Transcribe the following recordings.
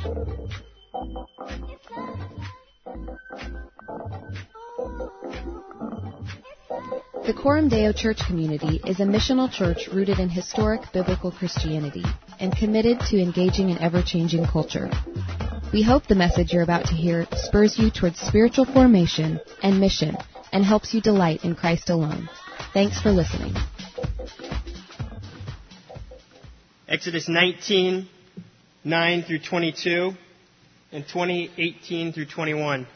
The Coram Deo Church community is a missional church rooted in historic biblical Christianity and committed to engaging in ever-changing culture. We hope the message you're about to hear spurs you towards spiritual formation and mission and helps you delight in Christ alone. Thanks for listening. Exodus 19, 9 through 22, and 20, 18 through 21.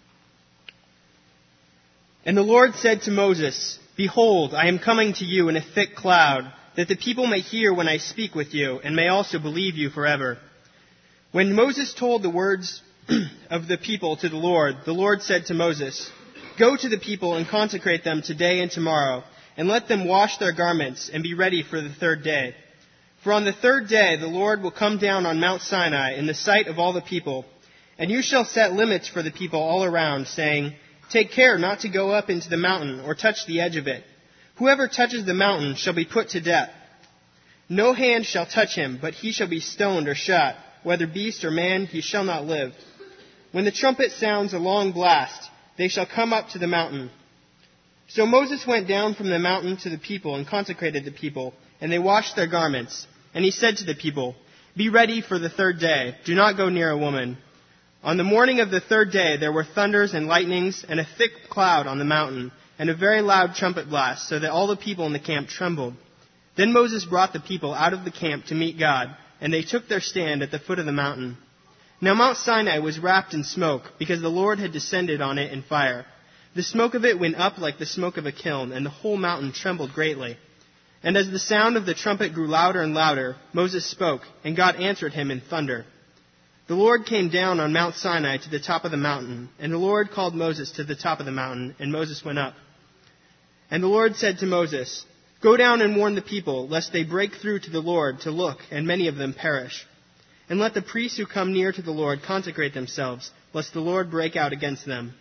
And the Lord said to Moses, "Behold, I am coming to you in a thick cloud, that the people may hear when I speak with you, and may also believe you forever." When Moses told the words of the people to the Lord said to Moses, "Go to the people and consecrate them today and tomorrow, and let them wash their garments and be ready for the third day. For on the third day the Lord will come down on Mount Sinai in the sight of all the people, and you shall set limits for the people all around, saying, 'Take care not to go up into the mountain or touch the edge of it. Whoever touches the mountain shall be put to death. No hand shall touch him, but he shall be stoned or shot. Whether beast or man, he shall not live. When the trumpet sounds a long blast, they shall come up to the mountain.' So Moses went down from the mountain to the people and consecrated the people, and they washed their garments. And he said to the people, 'Be ready for the third day. Do not go near a woman.' On the morning of the third day there were thunders and lightnings and a thick cloud on the mountain, and a very loud trumpet blast, so that all the people in the camp trembled. Then Moses brought the people out of the camp to meet God, and they took their stand at the foot of the mountain. Now Mount Sinai was wrapped in smoke, because the Lord had descended on it in fire. The smoke of it went up like the smoke of a kiln, and the whole mountain trembled greatly. And as the sound of the trumpet grew louder and louder, Moses spoke, and God answered him in thunder. The Lord came down on Mount Sinai to the top of the mountain, and the Lord called Moses to the top of the mountain, and Moses went up. And the Lord said to Moses, 'Go down and warn the people, lest they break through to the Lord to look, and many of them perish. And let the priests who come near to the Lord consecrate themselves, lest the Lord break out against them.'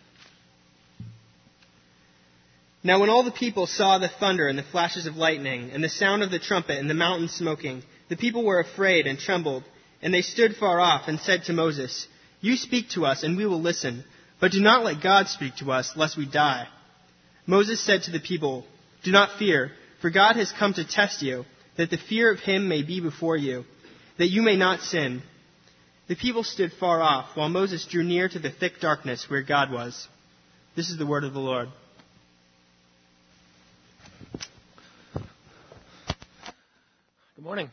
Now when all the people saw the thunder and the flashes of lightning, and the sound of the trumpet and the mountain smoking, the people were afraid and trembled. And they stood far off and said to Moses, 'You speak to us, and we will listen. But do not let God speak to us, lest we die.' Moses said to the people, 'Do not fear, for God has come to test you, that the fear of him may be before you, that you may not sin.' The people stood far off, while Moses drew near to the thick darkness where God was." This is the word of the Lord. Good morning.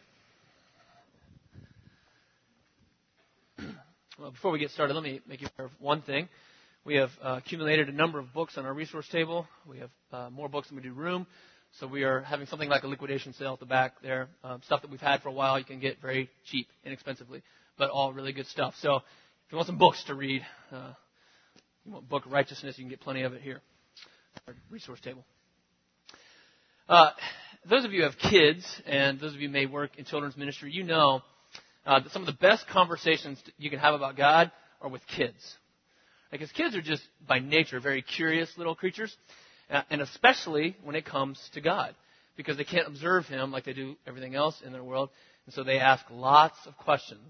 Well, before we get started, let me make you aware of one thing. We have accumulated a number of books on our resource table. We have more books than we do room. So we are having something like a liquidation sale at the back there. Stuff that we've had for a while you can get very cheap, inexpensively, but all really good stuff. So if you want some books to read, you want Book of Righteousness, you can get plenty of it here. Our resource table. Those of you who have kids, and those of you who may work in children's ministry, you know that some of the best conversations you can have about God are with kids. Because kids are just, by nature, very curious little creatures, and especially when it comes to God, because they can't observe him like they do everything else in their world, and so they ask lots of questions.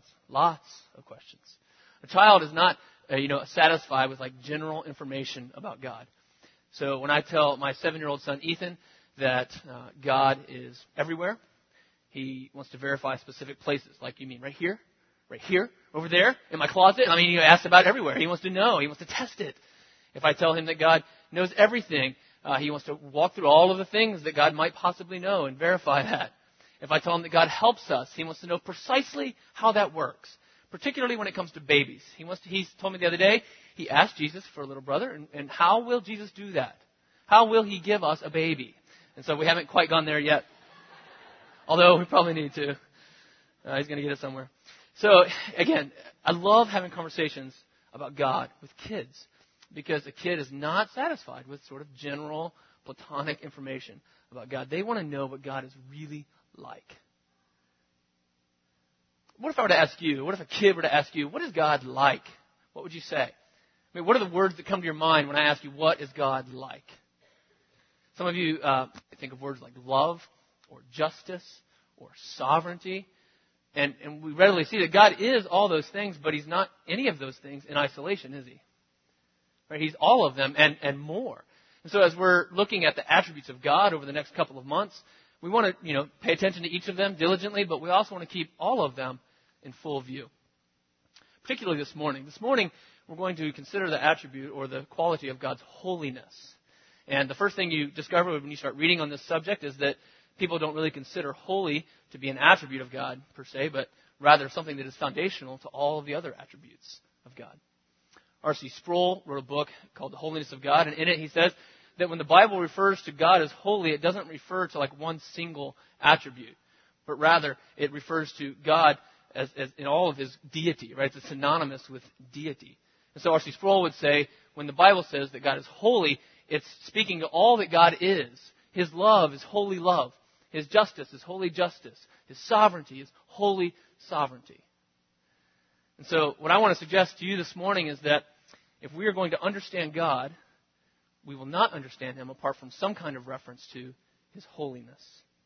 A child is not satisfied with like general information about God. So when I tell my 7-year-old son Ethan that God is everywhere, he wants to verify specific places. Like, you mean right here, over there, in my closet? I mean, he asks about everywhere. He wants to know. He wants to test it. If I tell him that God knows everything, he wants to walk through all of the things that God might possibly know and verify that. If I tell him that God helps us, he wants to know precisely how that works, particularly when it comes to babies. He's told me the other day, he asked Jesus for a little brother, and how will Jesus do that? How will he give us a baby? And so we haven't quite gone there yet. Although we probably need to. He's going to get it somewhere. So, again, I love having conversations about God with kids, because a kid is not satisfied with sort of general platonic information about God. They want to know what God is really like. What if I were to ask you, what if a kid were to ask you, what is God like? What would you say? I mean, what are the words that come to your mind when I ask you, what is God like? Some of you think of words like love, or justice, or sovereignty. And we readily see that God is all those things, but He's not any of those things in isolation, is He? Right? He's all of them and more. And so as we're looking at the attributes of God over the next couple of months, we want to, pay attention to each of them diligently, but we also want to keep all of them in full view. Particularly this morning. This morning, we're going to consider the attribute or the quality of God's holiness. And the first thing you discover when you start reading on this subject is that people don't really consider holy to be an attribute of God per se, but rather something that is foundational to all of the other attributes of God. R.C. Sproul wrote a book called The Holiness of God, and in it he says that when the Bible refers to God as holy, it doesn't refer to like one single attribute, but rather it refers to God as in all of His deity, right? It's synonymous with deity. And so R.C. Sproul would say when the Bible says that God is holy, it's speaking to all that God is. His love is holy love. His justice is holy justice. His sovereignty is holy sovereignty. And so what I want to suggest to you this morning is that if we are going to understand God, we will not understand Him apart from some kind of reference to His holiness.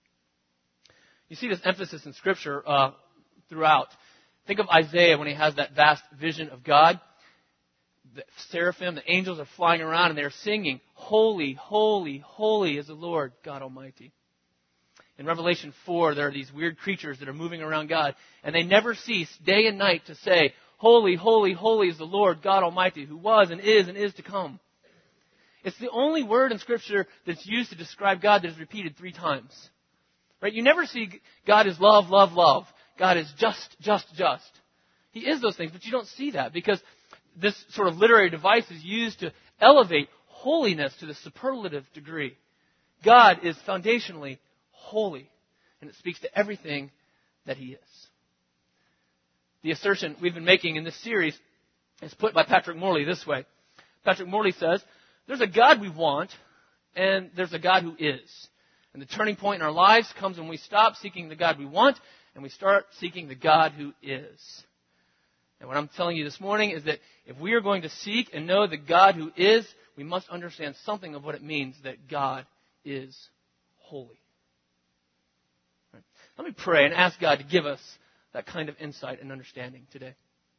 You see this emphasis in Scripture throughout. Think of Isaiah when he has that vast vision of God. The seraphim, the angels are flying around and they're singing, "Holy, holy, holy is the Lord God Almighty." In Revelation 4, there are these weird creatures that are moving around God, and they never cease day and night to say, "Holy, holy, holy is the Lord God Almighty, who was and is to come." It's the only word in Scripture that's used to describe God that is repeated 3 times. Right? You never see God is love, love, love. God is just. He is those things, but you don't see that because this sort of literary device is used to elevate holiness to the superlative degree. God is foundationally holy, and it speaks to everything that He is. The assertion we've been making in this series is put by Patrick Morley this way. Patrick Morley says, there's a God we want, and there's a God who is. And the turning point in our lives comes when we stop seeking the God we want, and we start seeking the God who is. And what I'm telling you this morning is that if we are going to seek and know the God who is, we must understand something of what it means that God is holy. Right. Let me pray and ask God to give us that kind of insight and understanding today.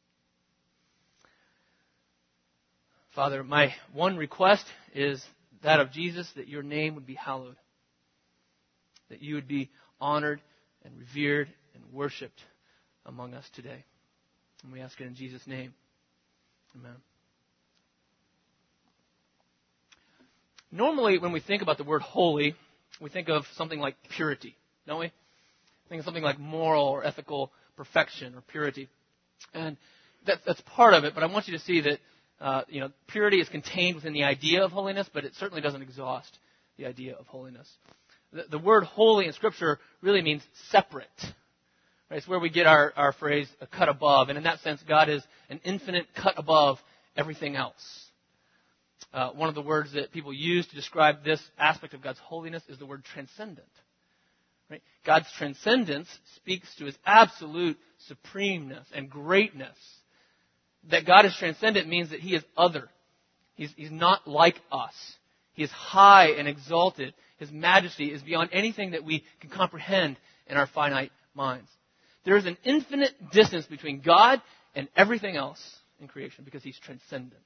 Father, my one request is that of Jesus, that your name would be hallowed, that you would be honored and revered and worshipped among us today. And we ask it in Jesus' name. Amen. Normally, when we think about the word holy, we think of something like purity, don't we? Think of something like moral or ethical perfection or purity. And that's part of it, but I want you to see that purity is contained within the idea of holiness, but it certainly doesn't exhaust the idea of holiness. The word holy in Scripture really means separate. Right? It's where we get our phrase, a cut above. And in that sense, God is an infinite cut above everything else. One of the words that people use to describe this aspect of God's holiness is the word transcendent. Right? God's transcendence speaks to His absolute supremeness and greatness. That God is transcendent means that He is other. He's not like us. He is high and exalted. His majesty is beyond anything that we can comprehend in our finite minds. There is an infinite distance between God and everything else in creation because He's transcendent.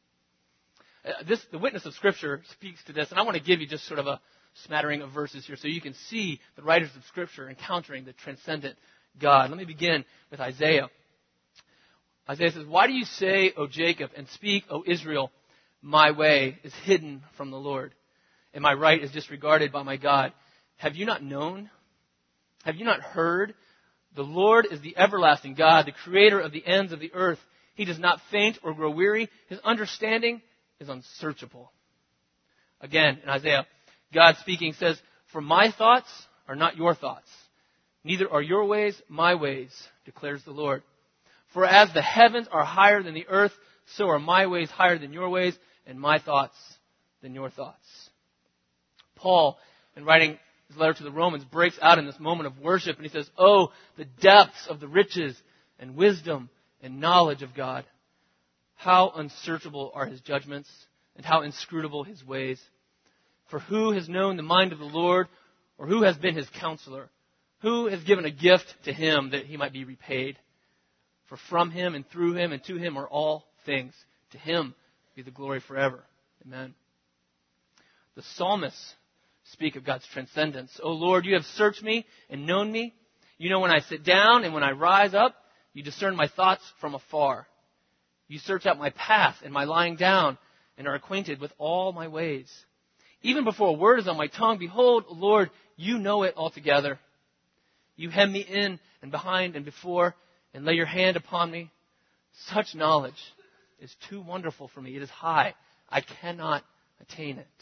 The witness of Scripture speaks to this, and I want to give you just sort of a smattering of verses here so you can see the writers of Scripture encountering the transcendent God. Let me begin with Isaiah. Isaiah says, "Why do you say, O Jacob, and speak, O Israel, my way is hidden from the Lord, and my right is disregarded by my God? Have you not known? Have you not heard? The Lord is the everlasting God, the creator of the ends of the earth. He does not faint or grow weary. His understanding is unsearchable." Again, in Isaiah, God speaking says, "For my thoughts are not your thoughts, neither are your ways my ways, declares the Lord. For as the heavens are higher than the earth, so are my ways higher than your ways, and my thoughts than your thoughts." Paul, in writing his letter to the Romans, breaks out in this moment of worship, and he says, "Oh, the depths of the riches and wisdom and knowledge of God. How unsearchable are His judgments, and how inscrutable His ways. For who has known the mind of the Lord, or who has been His counselor? Who has given a gift to him that he might be repaid? For from him and through him and to him are all things. To him be the glory forever. Amen. The psalmists speak of God's transcendence. O Lord, you have searched me and known me. You know when I sit down and when I rise up. You discern my thoughts from afar. You search out my path and my lying down and are acquainted with all my ways. Even before a word is on my tongue, behold, Lord, you know it altogether. You hem me in and behind and before and lay your hand upon me. Such knowledge is too wonderful for me. It is high. I cannot attain it.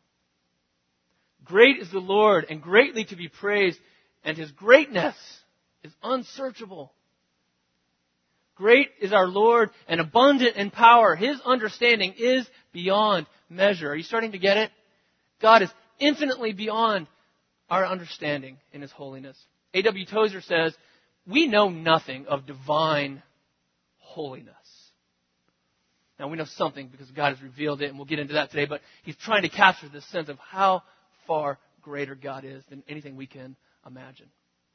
Great is the Lord and greatly to be praised, and his greatness is unsearchable. Great is our Lord and abundant in power. His understanding is beyond measure. Are you starting to get it? God is infinitely beyond our understanding in his holiness. A.W. Tozer says, we know nothing of divine holiness. Now, we know something because God has revealed it, and we'll get into that today, but he's trying to capture this sense of how far greater God is than anything we can imagine.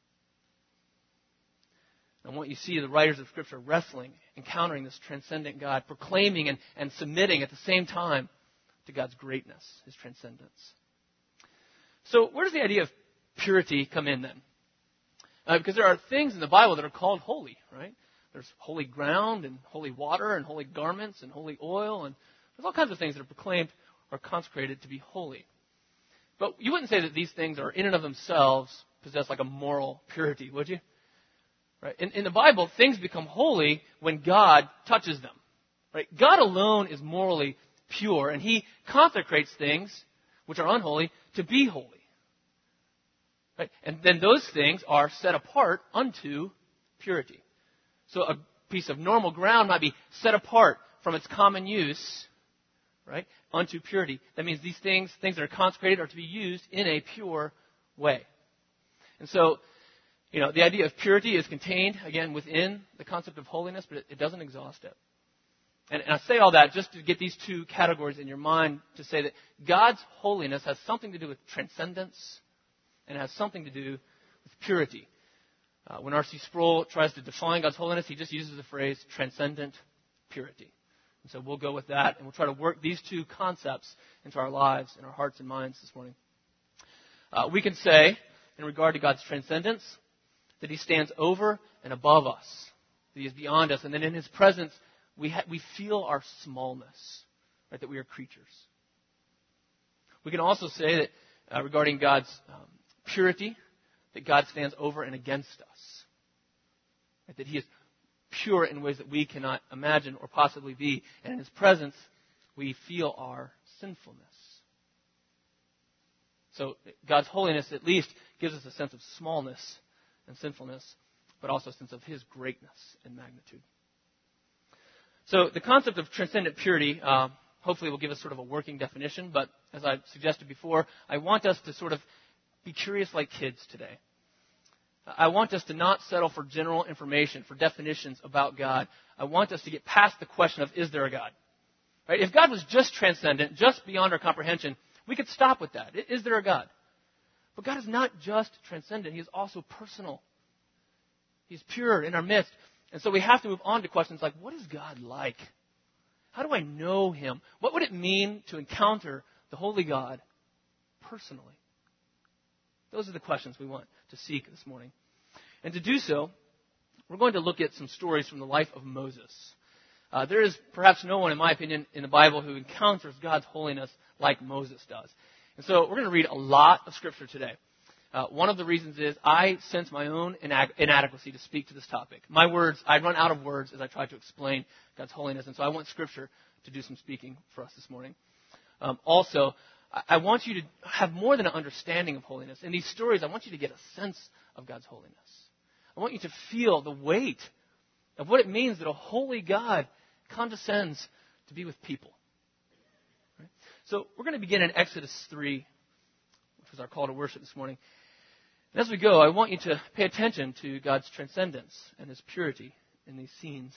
And what you see the writers of Scripture wrestling, encountering this transcendent God, proclaiming and submitting at the same time to God's greatness, his transcendence. So where does the idea of purity come in then? Because there are things in the Bible that are called holy, right? There's holy ground and holy water and holy garments and holy oil, and there's all kinds of things that are proclaimed or consecrated to be holy. But you wouldn't say that these things are in and of themselves possess like a moral purity, would you? Right? In the Bible, things become holy when God touches them. Right? God alone is morally pure, and he consecrates things which are unholy to be holy. Right? And then those things are set apart unto purity. So a piece of normal ground might be set apart from its common use, right, unto purity. That means these things that are consecrated, are to be used in a pure way. And so, the idea of purity is contained, again, within the concept of holiness, but it doesn't exhaust it. And I say all that just to get these two categories in your mind, to say that God's holiness has something to do with transcendence and has something to do with purity. When R.C. Sproul tries to define God's holiness, he just uses the phrase transcendent purity. And so we'll go with that, and we'll try to work these two concepts into our lives and our hearts and minds this morning. We can say, in regard to God's transcendence, that he stands over and above us, that he is beyond us, and that in his presence we feel our smallness, right, that we are creatures. We can also say that regarding God's purity, that God stands over and against us, right, that he is pure in ways that we cannot imagine or possibly be, and in his presence we feel our sinfulness. So God's holiness at least gives us a sense of smallness and sinfulness, but also a sense of his greatness and magnitude. So the concept of transcendent purity hopefully will give us sort of a working definition, but as I suggested before, I want us to sort of be curious like kids today. I want us to not settle for general information, for definitions about God. I want us to get past the question of, is there a God? Right? If God was just transcendent, just beyond our comprehension, we could stop with that. Is there a God? But God is not just transcendent. He is also personal. He's pure in our midst. And so we have to move on to questions like, what is God like? How do I know him? What would it mean to encounter the holy God personally? Those are the questions we want to seek this morning. And to do so, we're going to look at some stories from the life of Moses. There is perhaps no one, in my opinion, in the Bible who encounters God's holiness like Moses does. And so we're going to read a lot of Scripture today. One of the reasons is I sense my own inadequacy to speak to this topic. My words, I run out of words as I try to explain God's holiness, and so I want Scripture to do some speaking for us this morning. Also, I want you to have more than an understanding of holiness. In these stories, I want you to get a sense of God's holiness. I want you to feel the weight of what it means that a holy God condescends to be with people. Right? So we're going to begin in Exodus 3, which was our call to worship this morning. And as we go, I want you to pay attention to God's transcendence and his purity in these scenes.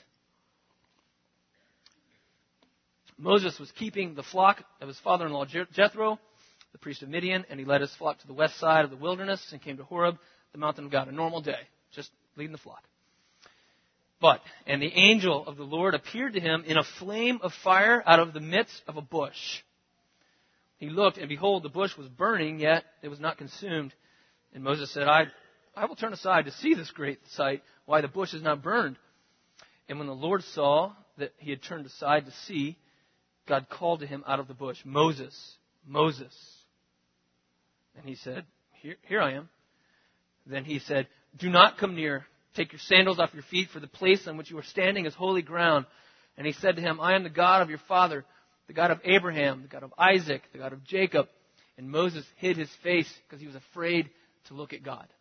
Moses was keeping the flock of his father-in-law Jethro, the priest of Midian, and he led his flock to the west side of the wilderness and came to Horeb, the mountain of God, a normal day, just leading the flock. And the angel of the Lord appeared to him in a flame of fire out of the midst of a bush. He looked, and behold, the bush was burning, yet it was not consumed. And Moses said, I will turn aside to see this great sight, why the bush is not burned. And when the Lord saw that he had turned aside to see, God called to him out of the bush, Moses, Moses. And he said, Here I am. Then he said, Do not come near. Take your sandals off your feet, for the place on which you are standing is holy ground. And he said to him, I am the God of your father, the God of Abraham, the God of Isaac, the God of Jacob. And Moses hid his face because he was afraid to look at God.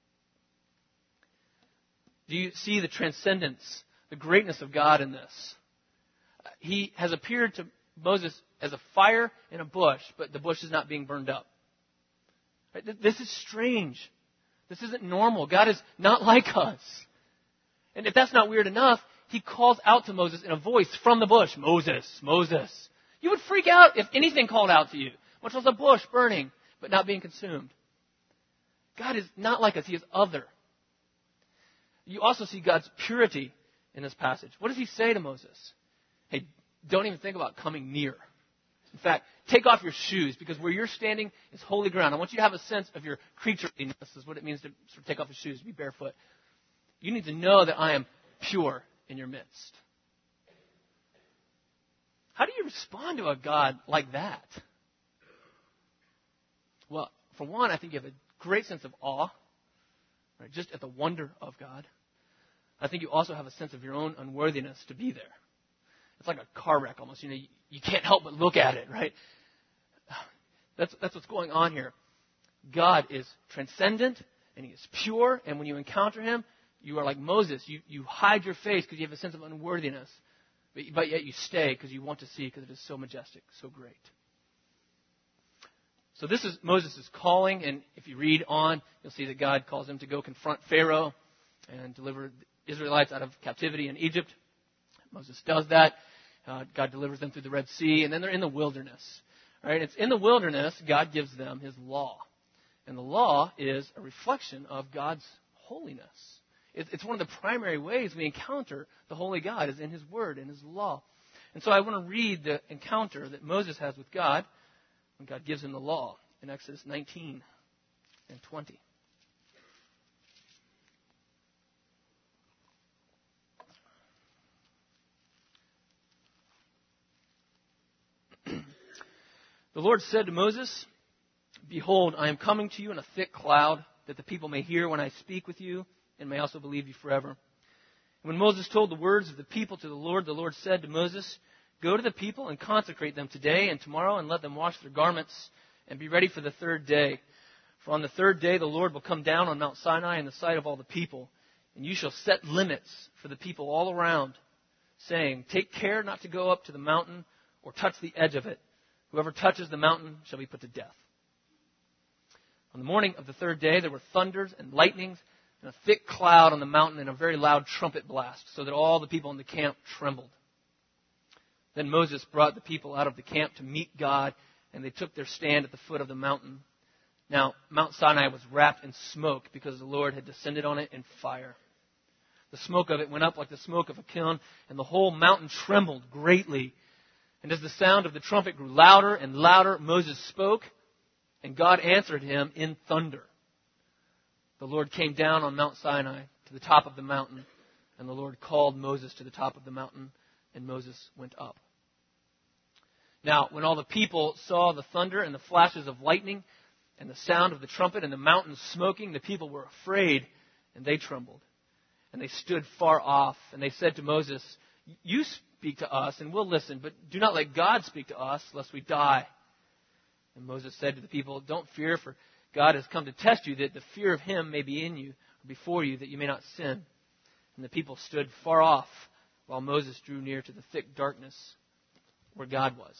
Do you see the transcendence, the greatness of God in this? He has appeared to Moses as a fire in a bush, but the bush is not being burned up. Right? This is strange. This isn't normal. God is not like us. And if that's not weird enough, he calls out to Moses in a voice from the bush, Moses, Moses. You would freak out if anything called out to you, much less a bush burning but not being consumed. God is not like us. He is other. You also see God's purity in this passage. What does he say to Moses? Hey, don't even think about coming near. In fact, take off your shoes, because where you're standing is holy ground. I want you to have a sense of your creatureliness. This is what it means to sort of take off your shoes, be barefoot. You need to know that I am pure in your midst. How do you respond to a God like that? Well, for one, I think you have a great sense of awe, right, just at the wonder of God. I think you also have a sense of your own unworthiness to be there. It's like a car wreck almost. You can't help but look at it, right? That's what's going on here. God is transcendent and he is pure, and when you encounter him, you are like Moses. You hide your face because you have a sense of unworthiness, but yet you stay because you want to see, because it is so majestic, so great. So this is Moses' calling, and if you read on, you'll see that God calls him to go confront Pharaoh and deliver the Israelites out of captivity in Egypt. Moses does that. God delivers them through the Red Sea, and then they're in the wilderness. Right? It's in the wilderness God gives them his law. And the law is a reflection of God's holiness. It's one of the primary ways we encounter the holy God is in his word, in his law. And so I want to read the encounter that Moses has with God when God gives him the law in Exodus 19 and 20. The Lord said to Moses, Behold, I am coming to you in a thick cloud, that the people may hear when I speak with you, and may also believe you forever. And when Moses told the words of the people to the Lord said to Moses, Go to the people and consecrate them today and tomorrow, and let them wash their garments, and be ready for the third day. For on the third day the Lord will come down on Mount Sinai in the sight of all the people, and you shall set limits for the people all around, saying, Take care not to go up to the mountain or touch the edge of it. Whoever touches the mountain shall be put to death. On the morning of the third day, there were thunders and lightnings and a thick cloud on the mountain and a very loud trumpet blast, so that all the people in the camp trembled. Then Moses brought the people out of the camp to meet God, and they took their stand at the foot of the mountain. Now, Mount Sinai was wrapped in smoke because the Lord had descended on it in fire. The smoke of it went up like the smoke of a kiln, and the whole mountain trembled greatly. And as the sound of the trumpet grew louder and louder, Moses spoke, and God answered him in thunder. The Lord came down on Mount Sinai to the top of the mountain, and the Lord called Moses to the top of the mountain, and Moses went up. Now, when all the people saw the thunder and the flashes of lightning and the sound of the trumpet and the mountain smoking, the people were afraid, and they trembled. And they stood far off, and they said to Moses, You speak to us, and we'll listen, but do not let God speak to us, lest we die. And Moses said to the people, Don't fear, for God has come to test you, that the fear of him may be in you, or before you, that you may not sin. And the people stood far off, while Moses drew near to the thick darkness where God was.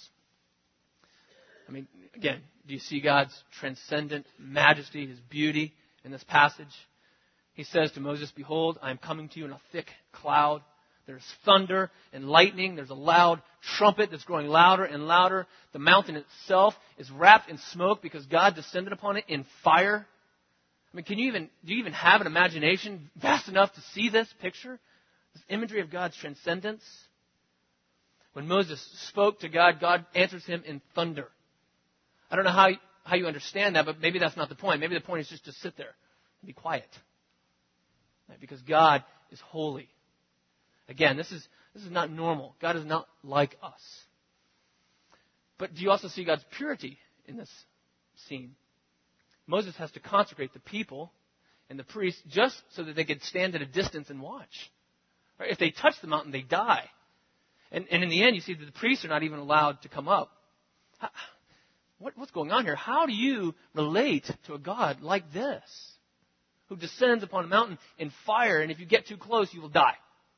I mean, again, do you see God's transcendent majesty, his beauty in this passage? He says to Moses, Behold, I am coming to you in a thick cloud. There's thunder and lightning. There's a loud trumpet that's growing louder and louder. The mountain itself is wrapped in smoke because God descended upon it in fire. I mean, do you even have an imagination vast enough to see this picture? This imagery of God's transcendence? When Moses spoke to God, God answers him in thunder. I don't know how you understand that, but maybe that's not the point. Maybe the point is just to sit there and be quiet. Right? Because God is holy. Again, this is not normal. God is not like us. But do you also see God's purity in this scene? Moses has to consecrate the people and the priests just so that they could stand at a distance and watch. Right? If they touch the mountain, they die. And in the end, you see that the priests are not even allowed to come up. What's going on here? How do you relate to a God like this, who descends upon a mountain in fire, and if you get too close, you will die?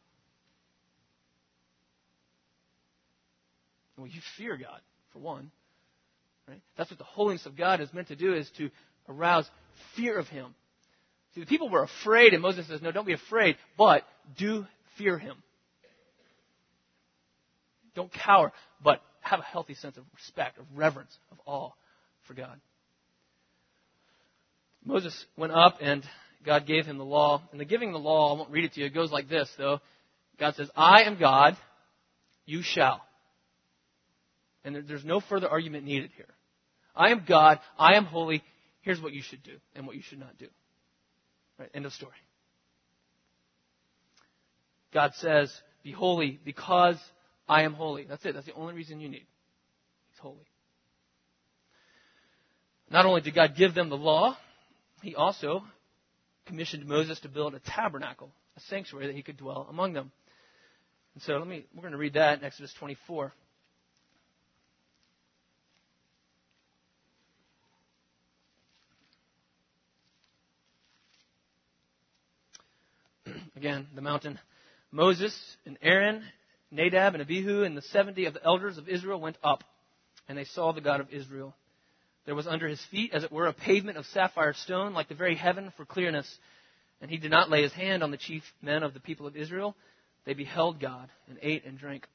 Well, you fear God, for one. Right? That's what the holiness of God is meant to do, is to arouse fear of Him. See, the people were afraid, and Moses says, no, don't be afraid, but do fear Him. Don't cower, but have a healthy sense of respect, of reverence, of awe for God. Moses went up, and God gave him the law. And the giving the law, I won't read it to you. It goes like this, though. God says, I am God, you shall. And there's no further argument needed here. I am God, I am holy, here's what you should do and what you should not do. Right, end of story. God says, be holy because I am holy. That's it. That's the only reason you need. He's holy. Not only did God give them the law, He also commissioned Moses to build a tabernacle, a sanctuary that He could dwell among them. And so we're going to read that in Exodus 24. Again, the mountain. Moses and Aaron, Nadab and Abihu, and the 70 of the elders of Israel went up, and they saw the God of Israel. There was under his feet, as it were, a pavement of sapphire stone, like the very heaven for clearness. And he did not lay his hand on the chief men of the people of Israel. They beheld God and ate and drank.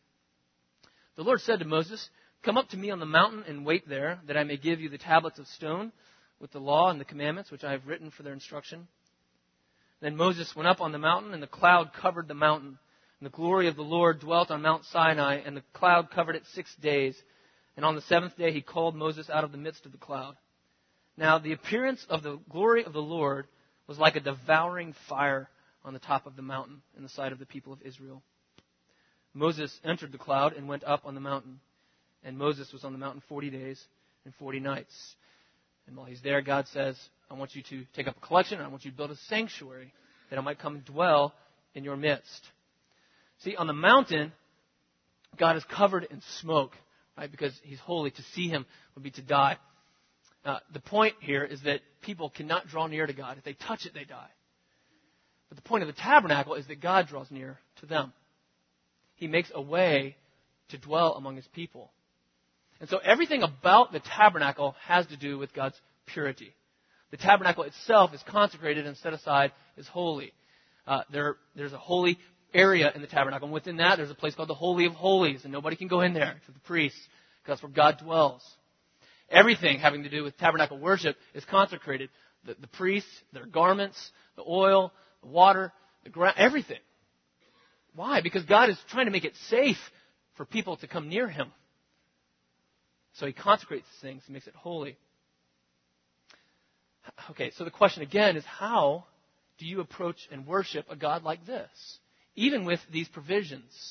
The Lord said to Moses, come up to me on the mountain and wait there, that I may give you the tablets of stone with the law and the commandments which I have written for their instruction. Then Moses went up on the mountain, and the cloud covered the mountain. And the glory of the Lord dwelt on Mount Sinai, and the cloud covered it 6 days. And on the 7th day he called Moses out of the midst of the cloud. Now the appearance of the glory of the Lord was like a devouring fire on the top of the mountain in the sight of the people of Israel. Moses entered the cloud and went up on the mountain. And Moses was on the mountain 40 days and 40 nights. And while he's there, God says, I want you to take up a collection, and I want you to build a sanctuary that I might come and dwell in your midst. See, on the mountain, God is covered in smoke, right? Because He's holy. To see Him would be to die. The point here is that people cannot draw near to God. If they touch it, they die. But the point of the tabernacle is that God draws near to them. He makes a way to dwell among His people. And so everything about the tabernacle has to do with God's purity. The tabernacle itself is consecrated and set aside as holy. There's a holy area in the tabernacle. And within that, there's a place called the Holy of Holies. And nobody can go in there except the priests, because that's where God dwells. Everything having to do with tabernacle worship is consecrated. The priests, their garments, the oil, the water, the ground, everything. Why? Because God is trying to make it safe for people to come near Him. So He consecrates things and makes it holy. Okay, so the question again is, how do you approach and worship a God like this, even with these provisions?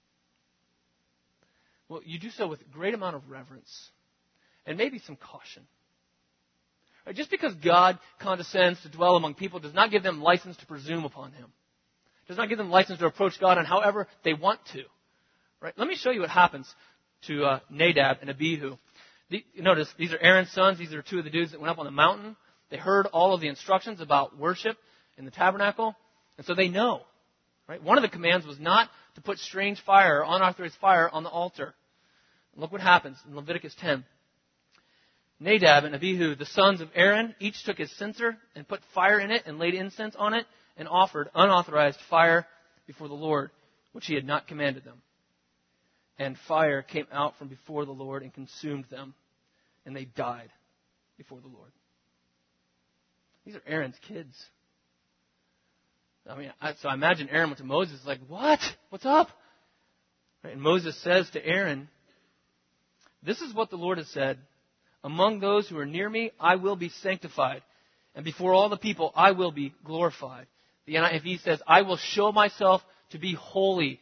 Well, you do so with a great amount of reverence and maybe some caution. Right? Just because God condescends to dwell among people does not give them license to presume upon Him. It does not give them license to approach God on however they want to. Right? Let me show you what happens to Nadab and Abihu. Notice, these are Aaron's sons. These are two of the dudes that went up on the mountain. They heard all of the instructions about worship in the tabernacle, and so they know. Right? One of the commands was not to put strange fire or unauthorized fire on the altar. And look what happens in Leviticus 10. Nadab and Abihu, the sons of Aaron, each took his censer and put fire in it and laid incense on it and offered unauthorized fire before the Lord, which He had not commanded them. And fire came out from before the Lord and consumed them, and they died before the Lord. These are Aaron's kids. I mean, so I imagine Aaron went to Moses like, what? What's up? Right? And Moses says to Aaron, this is what the Lord has said. Among those who are near me, I will be sanctified. And before all the people, I will be glorified. The NIV says, I will show myself to be holy.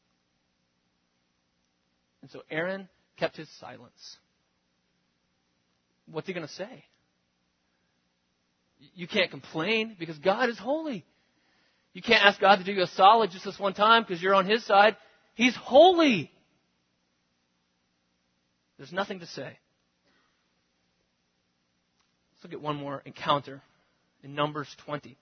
And so Aaron kept his silence. What's he going to say? You can't complain because God is holy. You can't ask God to do you a solid just this one time because you're on His side. He's holy. There's nothing to say. Let's look at one more encounter in Numbers 20.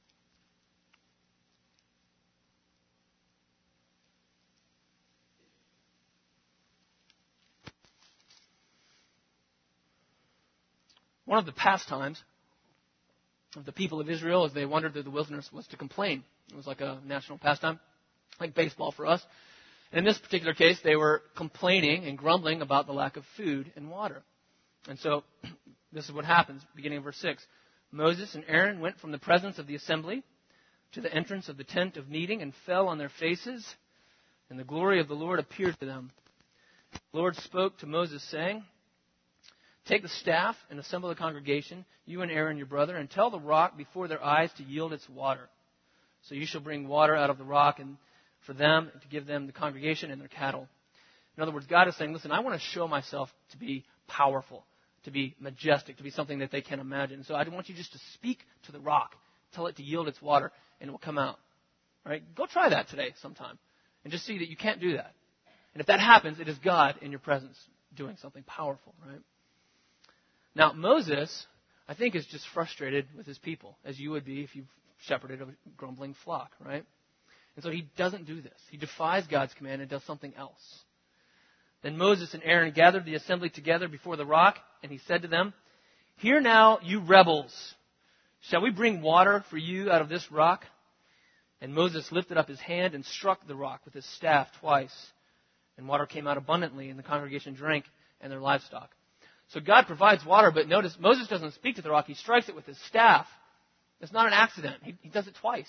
One of the pastimes of the people of Israel as they wandered through the wilderness was to complain. It was like a national pastime, like baseball for us. And in this particular case, they were complaining and grumbling about the lack of food and water. And so this is what happens, beginning of verse 6. Moses and Aaron went from the presence of the assembly to the entrance of the tent of meeting and fell on their faces, and the glory of the Lord appeared to them. The Lord spoke to Moses, saying, take the staff and assemble the congregation, you and Aaron your brother, and tell the rock before their eyes to yield its water. So you shall bring water out of the rock and for them and to give them the congregation and their cattle. In other words, God is saying, listen, I want to show myself to be powerful, to be majestic, to be something that they can't imagine. So I want you just to speak to the rock, tell it to yield its water, and it will come out. All right? Go try that today sometime and just see that you can't do that. And if that happens, it is God in your presence doing something powerful, right? Now, Moses, I think, is just frustrated with his people, as you would be if you shepherded a grumbling flock, right? And so he doesn't do this. He defies God's command and does something else. Then Moses and Aaron gathered the assembly together before the rock, and he said to them, hear now, you rebels, shall we bring water for you out of this rock? And Moses lifted up his hand and struck the rock with his staff twice, and water came out abundantly, and the congregation drank and their livestock. So God provides water, but notice Moses doesn't speak to the rock. He strikes it with his staff. It's not an accident. He does it twice.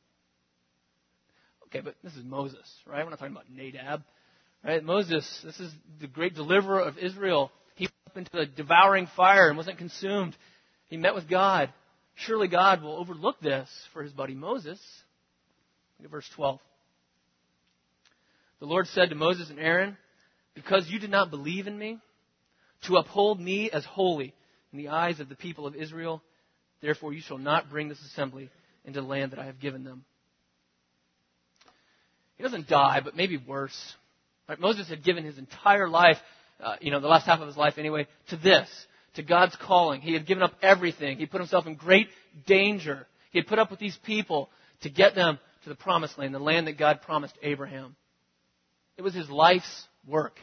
Okay, but this is Moses, right? We're not talking about Nadab, right? Moses, this is the great deliverer of Israel. He went up into the devouring fire and wasn't consumed. He met with God. Surely God will overlook this for his buddy Moses. Look at verse 12. The Lord said to Moses and Aaron, because you did not believe in me, to uphold me as holy in the eyes of the people of Israel, therefore you shall not bring this assembly into the land that I have given them. He doesn't die, but maybe worse. Right? Moses had given his entire life, the last half of his life anyway, to this, to God's calling. He had given up everything. He put himself in great danger. He had put up with these people to get them to the promised land, the land that God promised Abraham. It was his life's work.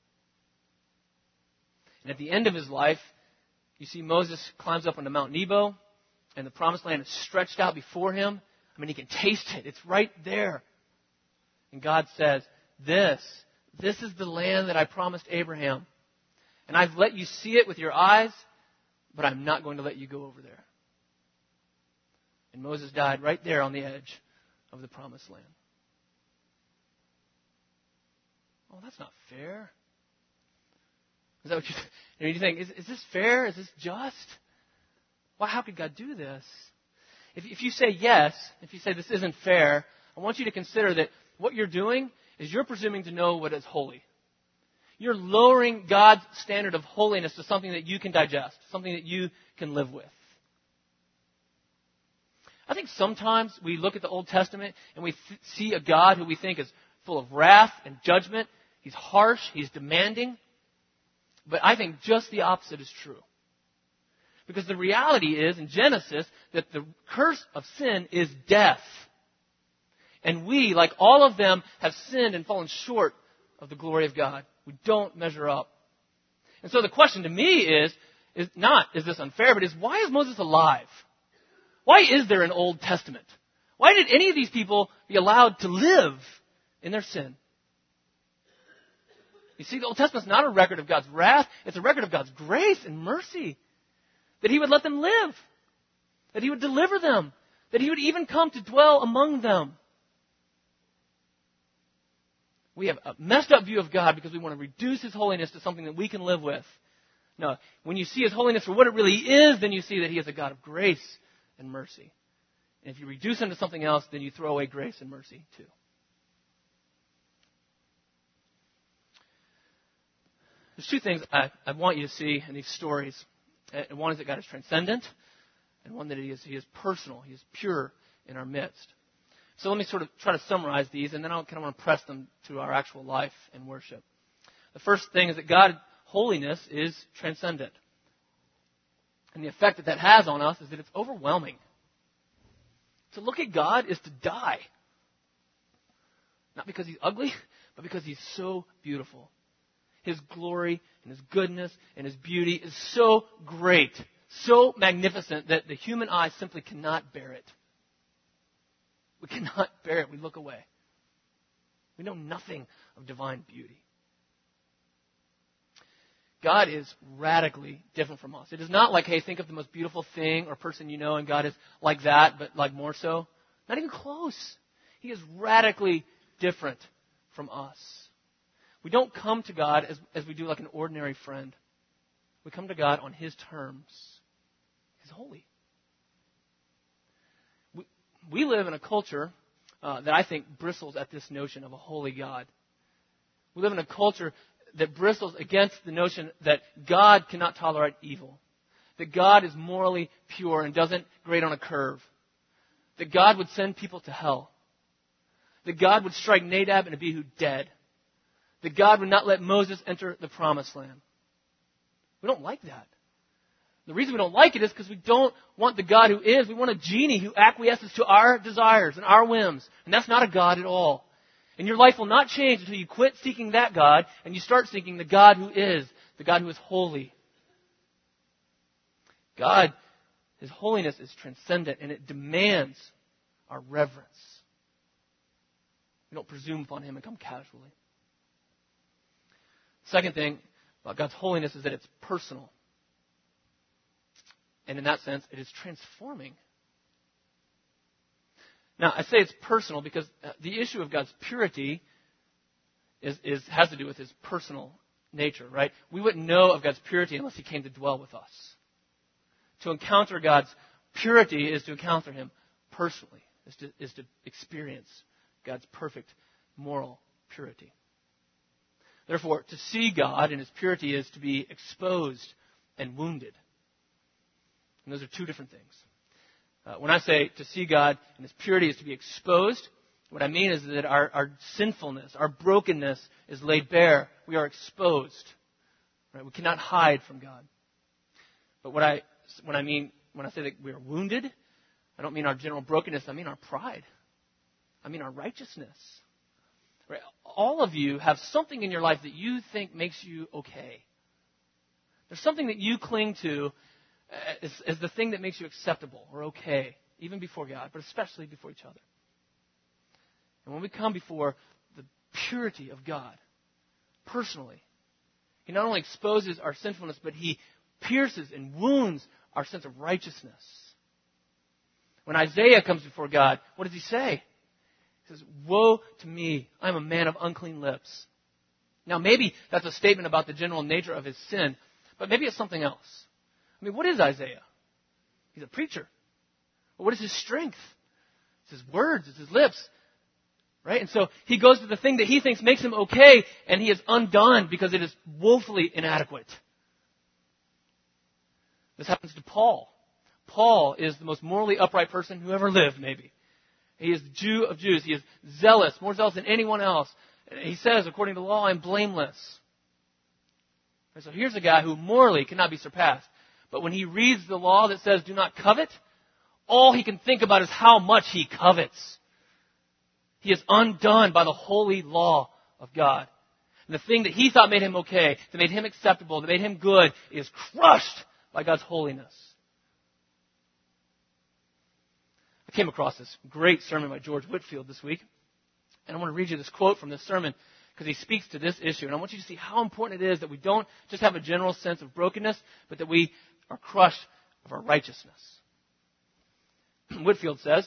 And at the end of his life, you see Moses climbs up onto Mount Nebo, and the promised land is stretched out before him. I mean, he can taste it. It's right there. And God says, this is the land that I promised Abraham. And I've let you see it with your eyes, but I'm not going to let you go over there. And Moses died right there on the edge of the promised land. Oh, that's not fair. Is that what you think? Is this fair? Is this just? Well, how could God do this? If you say yes, if you say this isn't fair, I want you to consider that what you're doing is you're presuming to know what is holy. You're lowering God's standard of holiness to something that you can digest, something that you can live with. I think sometimes we look at the Old Testament and we see a God who we think is full of wrath and judgment. He's harsh. He's demanding. But I think just the opposite is true. Because the reality is, in Genesis, that the curse of sin is death. And we, like all of them, have sinned and fallen short of the glory of God. We don't measure up. And so the question to me is not, is this unfair, but is, why is Moses alive? Why is there an Old Testament? Why did any of these people be allowed to live in their sin? You see, the Old Testament is not a record of God's wrath. It's a record of God's grace and mercy. That He would let them live. that He would deliver them, that He would even come to dwell among them. We have a messed up view of God because we want to reduce His holiness to something that we can live with. No, when you see His holiness for what it really is, then you see that He is a God of grace and mercy. And if you reduce Him to something else, then you throw away grace and mercy too. There's two things I want you to see in these stories. And one is that God is transcendent, and one that He is personal. He is pure in our midst. So let me sort of try to summarize these, and then I kind of want to press them to our actual life and worship. The first thing is that God's holiness is transcendent. And the effect that has on us is that it's overwhelming. To look at God is to die. Not because He's ugly, but because He's so beautiful. His glory and His goodness and His beauty is so great, so magnificent that the human eye simply cannot bear it. We cannot bear it. We look away. We know nothing of divine beauty. God is radically different from us. It is not like, hey, think of the most beautiful thing or person you know, and God is like that, but like more so. Not even close. He is radically different from us. We don't come to God as we do like an ordinary friend. We come to God on His terms. He's holy. We live in a culture that I think bristles at this notion of a holy God. We live in a culture that bristles against the notion that God cannot tolerate evil. That God is morally pure and doesn't grade on a curve. That God would send people to hell. That God would strike Nadab and Abihu dead. That God would not let Moses enter the promised land. We don't like that. The reason we don't like it is because we don't want the God who is. We want a genie who acquiesces to our desires and our whims. And that's not a God at all. And your life will not change until you quit seeking that God and you start seeking the God who is, the God who is holy. God, His holiness is transcendent and it demands our reverence. We don't presume upon Him and come casually. Second thing about God's holiness is that it's personal. And in that sense, it is transforming. Now, I say it's personal because the issue of God's purity has to do with His personal nature, right? We wouldn't know of God's purity unless He came to dwell with us. To encounter God's purity is to encounter Him personally, is to experience God's perfect moral purity. Therefore, to see God in His purity is to be exposed and wounded. And those are two different things. When I say to see God in His purity is to be exposed, what I mean is that our sinfulness, our brokenness is laid bare. We are exposed. Right? We cannot hide from God. But when I say that we are wounded, I don't mean our general brokenness. I mean our pride. I mean our righteousness. Right? All of you have something in your life that you think makes you okay. There's something that you cling to as the thing that makes you acceptable or okay, even before God, but especially before each other. And when we come before the purity of God, personally, He not only exposes our sinfulness, but He pierces and wounds our sense of righteousness. When Isaiah comes before God, what does he say? He says, "Woe to me, I am a man of unclean lips." Now maybe that's a statement about the general nature of his sin, but maybe it's something else. I mean, what is Isaiah? He's a preacher. But what is his strength? It's his words, it's his lips. Right? And so he goes to the thing that he thinks makes him okay, and he is undone because it is woefully inadequate. This happens to Paul. Paul is the most morally upright person who ever lived, maybe. He is the Jew of Jews. He is zealous, more zealous than anyone else. He says, according to the law, I'm blameless. And so here's a guy who morally cannot be surpassed. But when he reads the law that says, do not covet, all he can think about is how much he covets. He is undone by the holy law of God. And the thing that he thought made him okay, that made him acceptable, that made him good, is crushed by God's holiness. I came across this great sermon by George Whitefield this week. And I want to read you this quote from this sermon because he speaks to this issue. And I want you to see how important it is that we don't just have a general sense of brokenness, but that we are crushed of our righteousness. Whitefield says,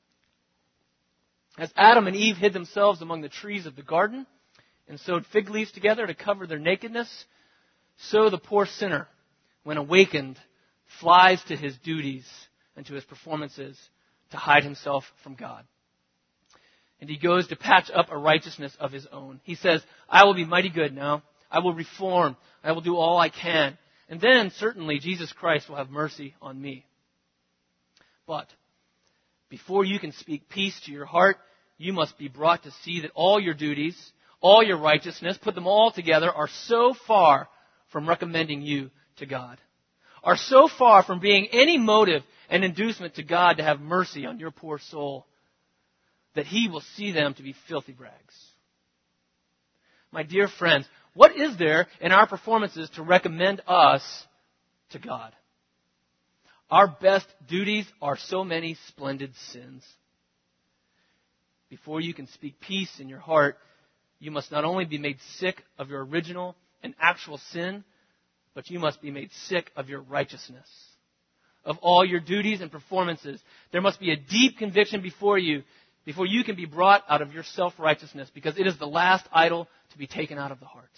as Adam and Eve hid themselves among the trees of the garden and sewed fig leaves together to cover their nakedness, so the poor sinner, when awakened, flies to his duties and to his performances to hide himself from God. And he goes to patch up a righteousness of his own. He says, I will be mighty good now. I will reform. I will do all I can. And then, certainly, Jesus Christ will have mercy on me. But before you can speak peace to your heart, you must be brought to see that all your duties, all your righteousness, put them all together, are so far from recommending you to God, are so far from being any motive and inducement to God to have mercy on your poor soul, that He will see them to be filthy rags. My dear friends, what is there in our performances to recommend us to God? Our best duties are so many splendid sins. Before you can speak peace in your heart, you must not only be made sick of your original and actual sin, but you must be made sick of your righteousness. Of all your duties and performances, there must be a deep conviction before you can be brought out of your self-righteousness, because it is the last idol to be taken out of the heart.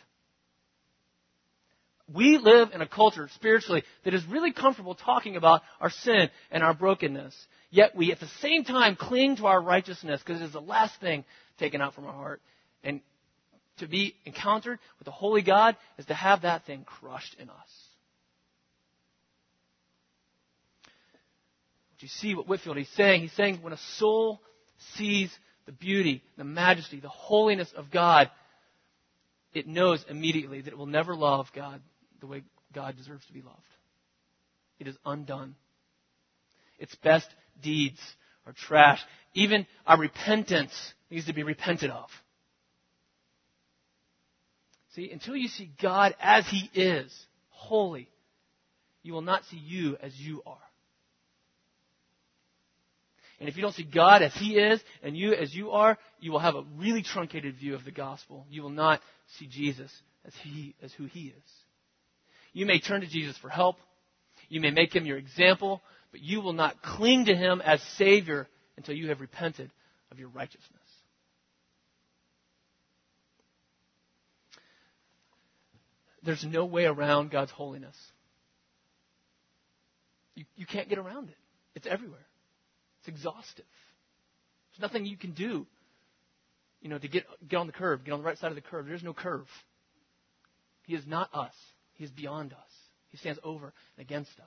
We live in a culture, spiritually, that is really comfortable talking about our sin and our brokenness. Yet we, at the same time, cling to our righteousness because it is the last thing taken out from our heart. And to be encountered with the holy God is to have that thing crushed in us. Do you see what Whitefield is saying? He's saying when a soul sees the beauty, the majesty, the holiness of God, it knows immediately that it will never love God the way God deserves to be loved. It is undone. Its best deeds are trash. Even our repentance needs to be repented of. See, until you see God as He is, holy, you will not see you as you are. And if you don't see God as He is and you as you are, you will have a really truncated view of the gospel. You will not see Jesus as who He is. You may turn to Jesus for help. You may make Him your example, but you will not cling to Him as Savior until you have repented of your righteousness. There's no way around God's holiness. You can't get around it. It's everywhere. It's exhaustive. There's nothing you can do, to get on the curve, get on the right side of the curve. There's no curve. He is not us. He is beyond us. He stands over and against us.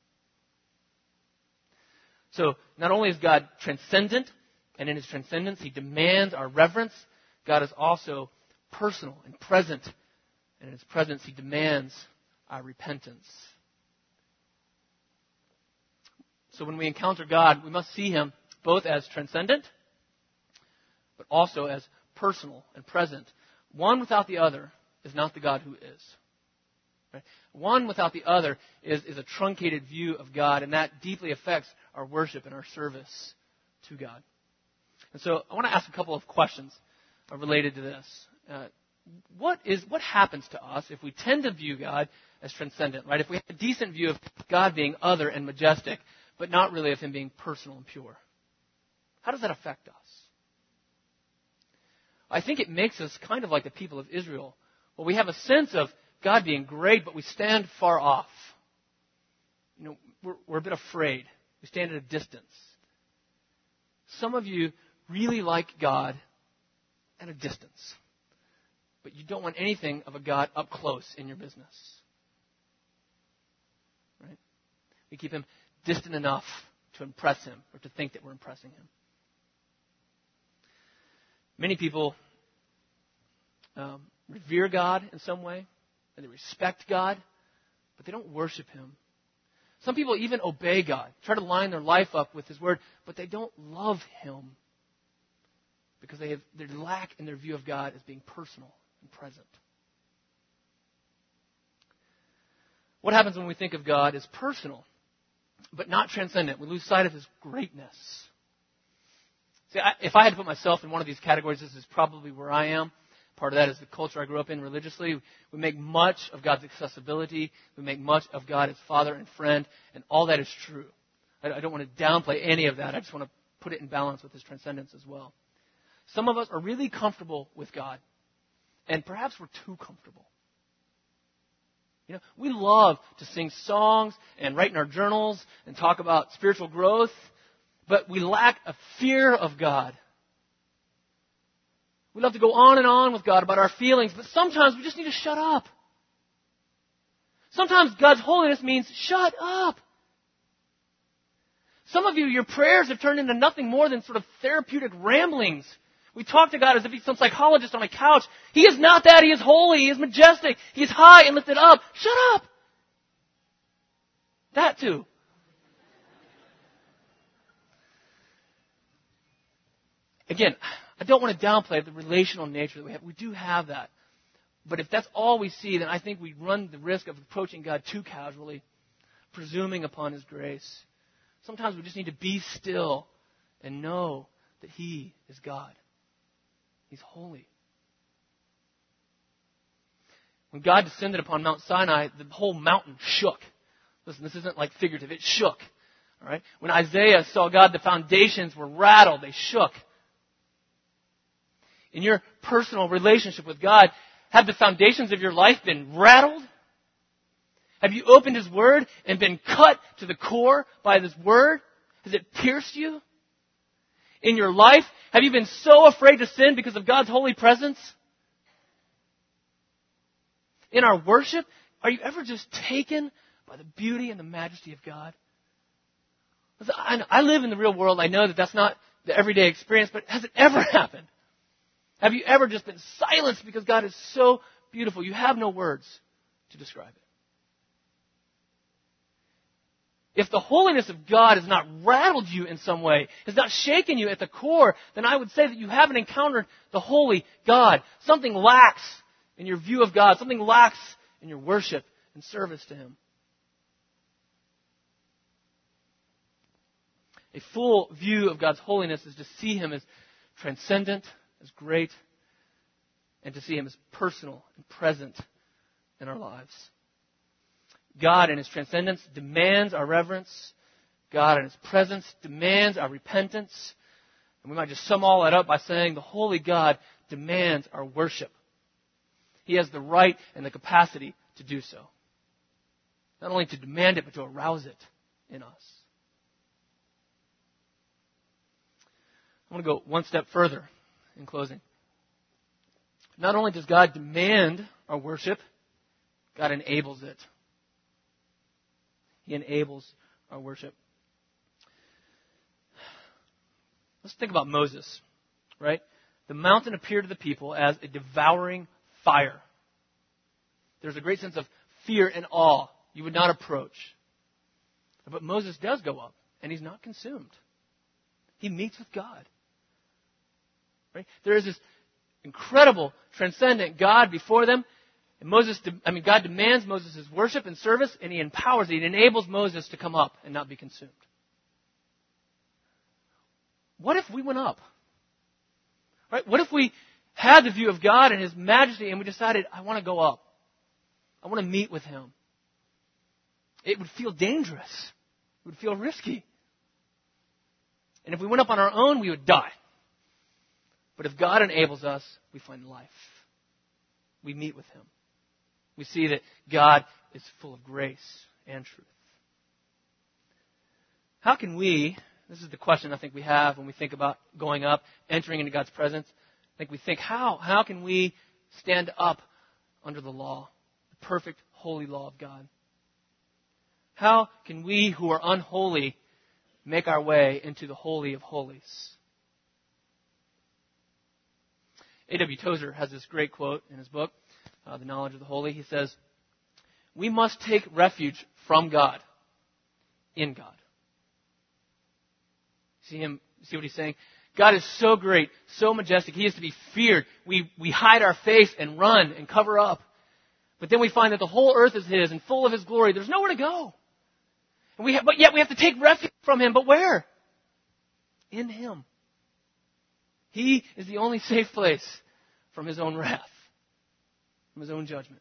So, not only is God transcendent, and in His transcendence He demands our reverence, God is also personal and present. And in His presence He demands our repentance. So when we encounter God, we must see Him both as transcendent, but also as personal and present. One without the other is not the God who is. Right? One without the other is a truncated view of God, and that deeply affects our worship and our service to God. And so I want to ask a couple of questions related to this. What happens to us if we tend to view God as transcendent, right? If we have a decent view of God being other and majestic, but not really of Him being personal and pure. How does that affect us? I think it makes us kind of like the people of Israel. Well, we have a sense of God being great, but we stand far off. We're a bit afraid. We stand at a distance. Some of you really like God at a distance, but you don't want anything of a God up close in your business. Right? We keep Him distant enough to impress Him or to think that we're impressing Him. Many people revere God in some way, and they respect God, but they don't worship Him. Some people even obey God, try to line their life up with His Word, but they don't love Him because they lack in their view of God as being personal and present. What happens when we think of God as personal, but not transcendent? We lose sight of His greatness. See, if I had to put myself in one of these categories, this is probably where I am. Part of that is the culture I grew up in religiously. We make much of God's accessibility. We make much of God as Father and friend, and all that is true. I don't want to downplay any of that. I just want to put it in balance with His transcendence as well. Some of us are really comfortable with God, and perhaps we're too comfortable. You know, we love to sing songs and write in our journals and talk about spiritual growth, but we lack a fear of God. We love to go on and on with God about our feelings, but sometimes we just need to shut up. Sometimes God's holiness means shut up. Some of you, your prayers have turned into nothing more than sort of therapeutic ramblings. We talk to God as if He's some psychologist on a couch. He is not that. He is holy. He is majestic. He is high and lifted up. Shut up. That too. Again, I don't want to downplay the relational nature that we have. We do have that. But if that's all we see, then I think we run the risk of approaching God too casually, presuming upon His grace. Sometimes we just need to be still and know that He is God. He's holy. When God descended upon Mount Sinai, the whole mountain shook. Listen, this isn't like figurative. It shook. All right? When Isaiah saw God, the foundations were rattled. They shook. In your personal relationship with God, have the foundations of your life been rattled? Have you opened His Word and been cut to the core by His Word? Has it pierced you? In your life, have you been so afraid to sin because of God's holy presence? In our worship, are you ever just taken by the beauty and the majesty of God? Listen, I live in the real world. I know that that's not the everyday experience, but has it ever happened? Have you ever just been silenced because God is so beautiful? You have no words to describe it. If the holiness of God has not rattled you in some way, has not shaken you at the core, then I would say that you haven't encountered the holy God. Something lacks in your view of God. Something lacks in your worship and service to Him. A full view of God's holiness is to see Him as transcendent, as great, and to see Him as personal and present in our lives. God in His transcendence demands our reverence. God in His presence demands our repentance. And we might just sum all that up by saying the holy God demands our worship. He has the right and the capacity to do so. Not only to demand it, but to arouse it in us. I want to go one step further in closing. Not only does God demand our worship, God enables it. He enables our worship. Let's think about Moses, right? The mountain appeared to the people as a devouring fire. There's a great sense of fear and awe you would not approach. But Moses does go up, and he's not consumed. He meets with God. Right? There is this incredible, transcendent God before them. And God demands Moses' worship and service, and He empowers it. He enables Moses to come up and not be consumed. What if we went up? Right? What if we had the view of God and His majesty, and we decided, I want to go up. I want to meet with Him. It would feel dangerous. It would feel risky. And if we went up on our own, we would die. But if God enables us, we find life. We meet with Him. We see that God is full of grace and truth. How can we, this is the question I think we have when we think about going up, entering into God's presence. I think we think, how can we stand up under the law, the perfect, holy law of God? How can we who are unholy make our way into the Holy of Holies? A.W. Tozer has this great quote in his book, The Knowledge of the Holy. He says, we must take refuge from God, in God. See what he's saying? God is so great, so majestic. He is to be feared. We hide our face and run and cover up. But then we find that the whole earth is His and full of His glory. There's nowhere to go. But yet we have to take refuge from Him. But where? In Him. He is the only safe place from His own wrath, from His own judgment.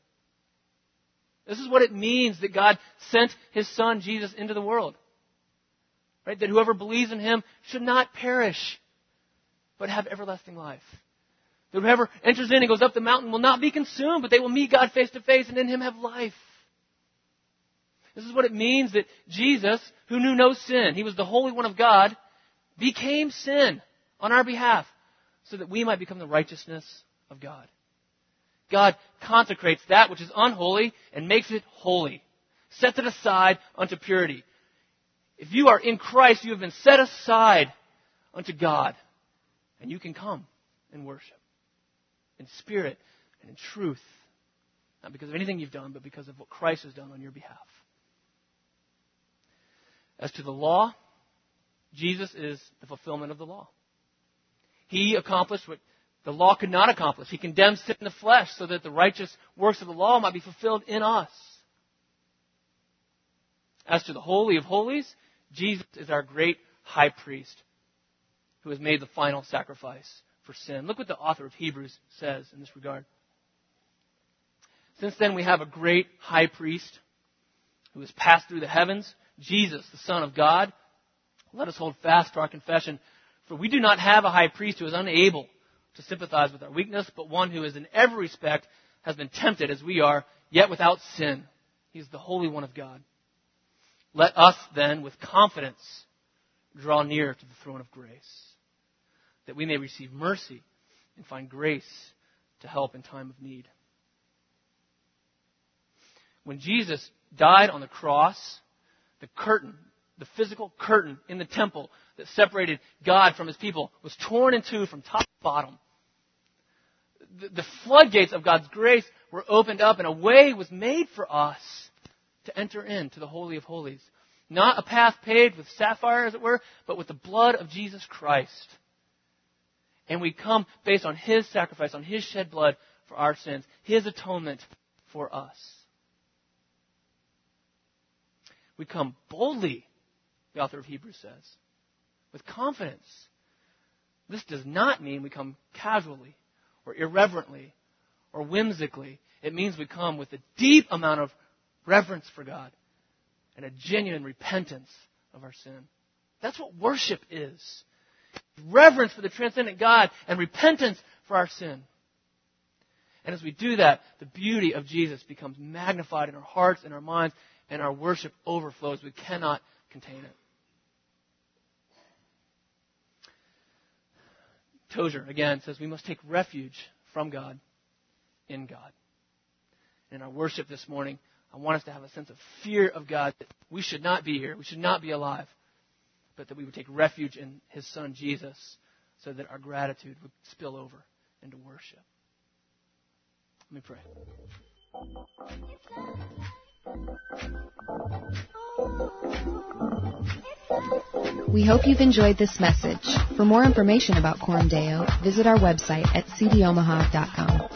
This is what it means that God sent His Son, Jesus, into the world. Right? That whoever believes in him should not perish, but have everlasting life. That whoever enters in and goes up the mountain will not be consumed, but they will meet God face to face and in him have life. This is what it means that Jesus, who knew no sin, he was the Holy One of God, became sin on our behalf so that we might become the righteousness of God. God consecrates that which is unholy and makes it holy, sets it aside unto purity. If you are in Christ, you have been set aside unto God, and you can come and worship in spirit and in truth, not because of anything you've done, but because of what Christ has done on your behalf. As to the law, Jesus is the fulfillment of the law. He accomplished what the law could not accomplish. He condemned sin in the flesh so that the righteous works of the law might be fulfilled in us. As to the Holy of Holies, Jesus is our great high priest who has made the final sacrifice for sin. Look what the author of Hebrews says in this regard. Since then we have a great high priest who has passed through the heavens, Jesus, the Son of God. Let us hold fast to our confession, for we do not have a high priest who is unable to sympathize with our weakness, but one who is in every respect has been tempted as we are, yet without sin. He is the Holy One of God. Let us then, with confidence, draw near to the throne of grace, that we may receive mercy and find grace to help in time of need. When Jesus died on the cross, the curtain, the physical curtain in the temple that separated God from his people was torn in two from top to bottom. The floodgates of God's grace were opened up and a way was made for us to enter into the Holy of Holies. Not a path paved with sapphire, as it were, but with the blood of Jesus Christ. And we come based on his sacrifice, on his shed blood for our sins, his atonement for us. We come boldly, the author of Hebrews says, with confidence. This does not mean we come casually or irreverently or whimsically. It means we come with a deep amount of reverence for God and a genuine repentance of our sin. That's what worship is. Reverence for the transcendent God and repentance for our sin. And as we do that, the beauty of Jesus becomes magnified in our hearts and our minds, and our worship overflows. We cannot contain it. Tozer, again, says we must take refuge from God in God. In our worship this morning, I want us to have a sense of fear of God, that we should not be here, we should not be alive, but that we would take refuge in his Son, Jesus, so that our gratitude would spill over into worship. Let me pray. We hope you've enjoyed this message. For more information about Coram Deo, visit our website at cdomaha.com.